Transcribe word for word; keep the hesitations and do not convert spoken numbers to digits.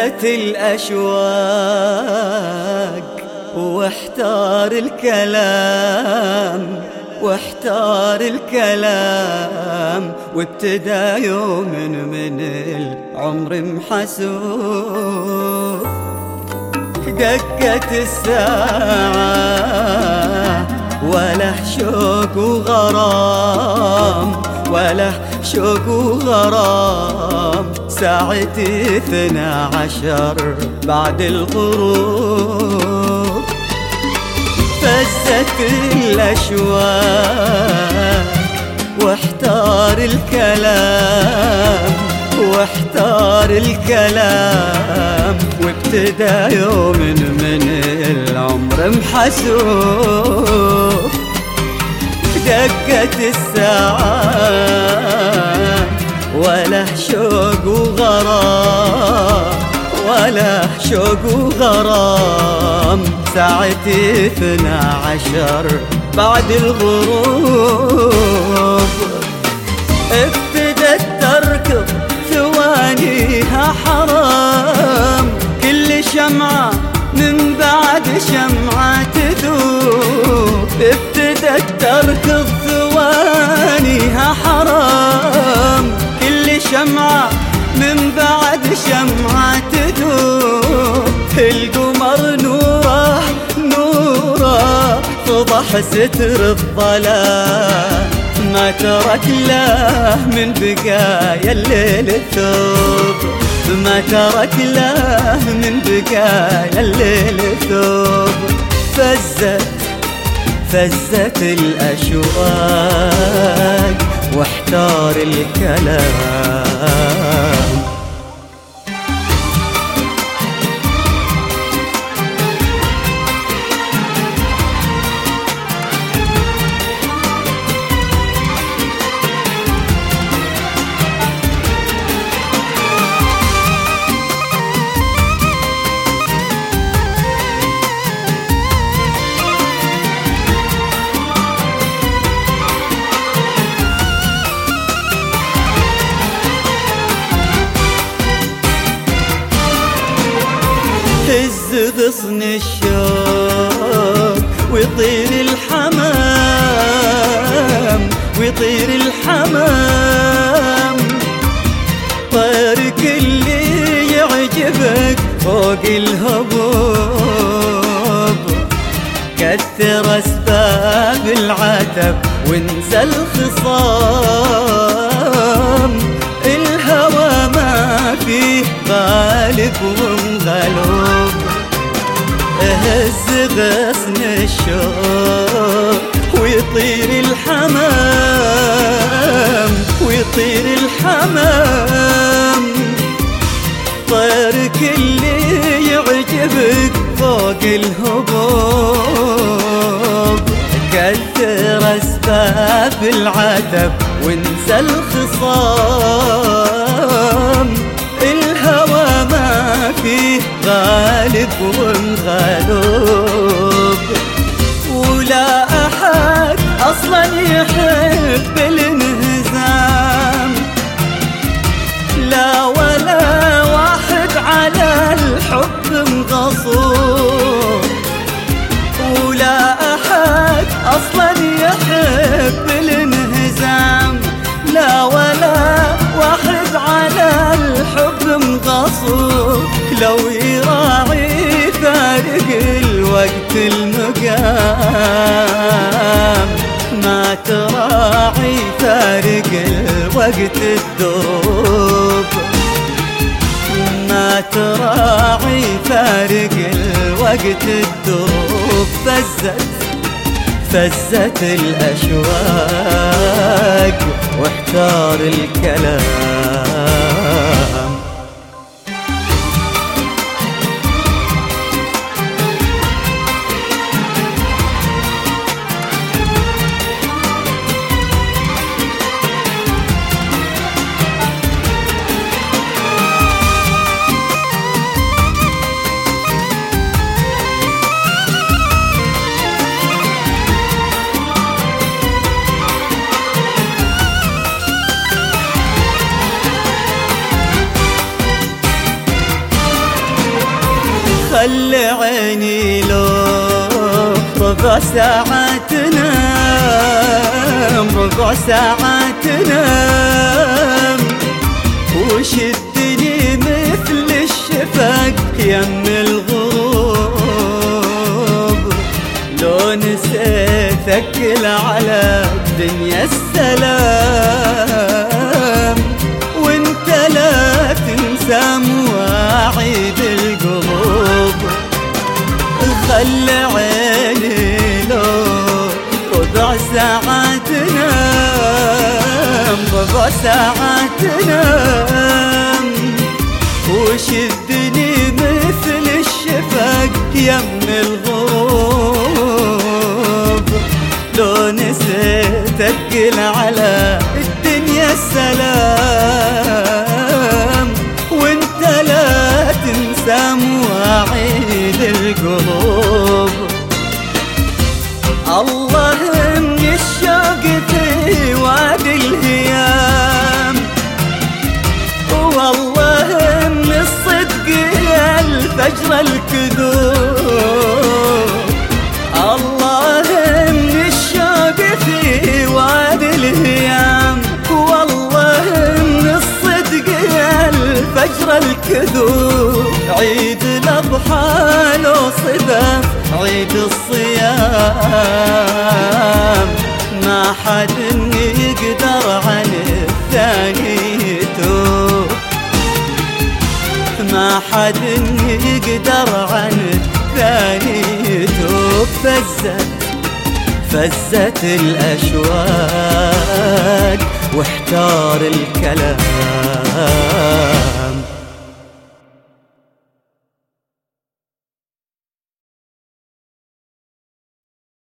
دقت الأشواق واحتار الكلام واحتار الكلام وابتدى يوم من العمر محسوب. دقت الساعة وله شوق وغرام وله شوق وغرام ساعتي اثنا عشر بعد الغروب. فزت الأشواق واحتار الكلام واحتار الكلام وابتدى يوم من العمر محسوب. دقت الساعات وله شوق وغرام وله شوق وغرام ساعتي اثنا عشر بعد الغروب. ابتدت تركض ثوانيها حرام كل شمعة من بعد شمعة تذوب. ابتدت تركض ثوانيها حرام كل شمعة من بعد شمعة تذوب. القمر نوره نوره فضح ستر الظلام ما ترك له من بقايا الليل ثوب ما ترك له من بقايا الليل ثوب. فزت فزت الأشواق واحتار الكلام. هز غصن الشوق ويطير الحمام ويطير الحمام. طيرك اللي يعجبك فوق الهبوب. كثر أسباب العتب وانسى الخصام. الهوى ما فيه غالب ومغلوب. هز غصن الشوق ويطير الحمام ويطير الحمام. طيرك اللي يعجبك فوق الهبوب. كثر أسباب العتب وانسى الخصام. الهوى ما فيه غالب ومغلوب. ولا أحد أصلا يحب الانهزام لا ولا واحد على الحب مغصوب. ولا أحد أصلا يحب الانهزام لا ولا واحد على الحب مغصوب. لو يراعي فارق الوقت المقام ما تراعي فارق الوقت الدروب ما تراعي فارق الوقت الدروب. فزت فزت الأشواق واحتار الكلام. خلي عيني لو ربع ساعة تنام، ربع ساعة تنام، وشدني مثل الشفق يم الغروب. لو نسيت أكل على الدنيا السلام، وانت لا تنسى مواعيد القلوب. خلي عيني لو ربع ساعة تنام، ربع ساعة تنام، وشدني مثل الشفق يم الغروب. لو نسيت أتقل على الدنيا السلام، وانت لا تنسى مواعيد القلوب. الله من الشوق في وادي الهيام، والله من الصدق الفجر الكذوب. الله من الشوق في وادي الهيام، والله من الصدق الفجر الكذوب. عيد الأضحى لو صدف عيد الصيام، ما حد يقدر عن الثاني يتوب، ما حد يقدر عن الثاني يتوب. فزت فزت الأشواق واحتار الكلام.